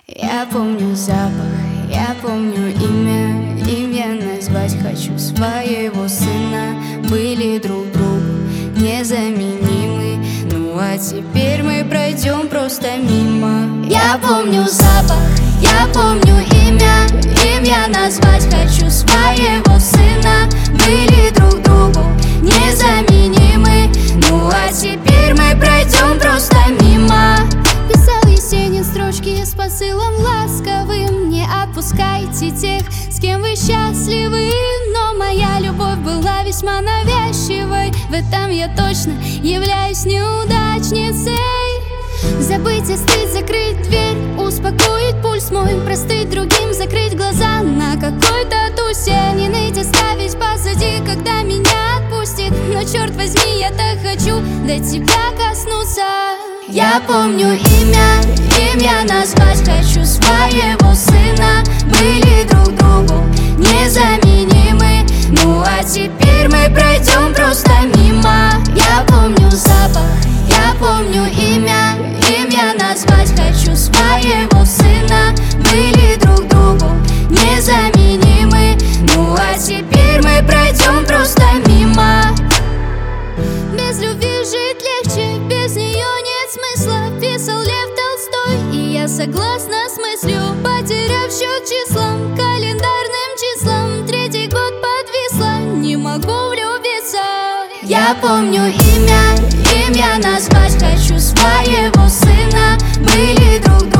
Я помню запах, я помню имя, имя назвать хочу своего сына. Были друг другу незаменимы, ну а теперь мы пройдем просто мимо. Я помню запах, я помню имя, имя назвать хочу своего сына. Были друг другу незаменимы, ну а теперь мы пройдем просто мимо. Писал Есенин строчки с посылом ласковым: не отпускайте тех, с кем вы счастливы. Но моя любовь была весьма навязчивой, в этом я точно являюсь неудачницей. Забыть, остыть, закрыть дверь, успокоить пульс мой, простыть другим, закрыть глаза на какой-то тусе. Не ныть, оставить позади, когда меня отпустит. Но черт возьми, я так хочу до тебя коснуться. Я помню имя, имя назвать хочу своего сына. Были друг другу незаменимы, ну а теперь мы пройдем просто мимо. Я помню запах, я помню имя, имя назвать хочу своего сына. Были друг другу незаменимы, ну а теперь мы пройдем просто мимо. Без любви жить легче, без нее нет смысла, писал Лев Толстой. И я согласна с мыслью, потеряв счет числам, календарным числам. Третий год подвисла, не могу влюбиться. Я помню имя, имя назвать хочу своего сына. Были друг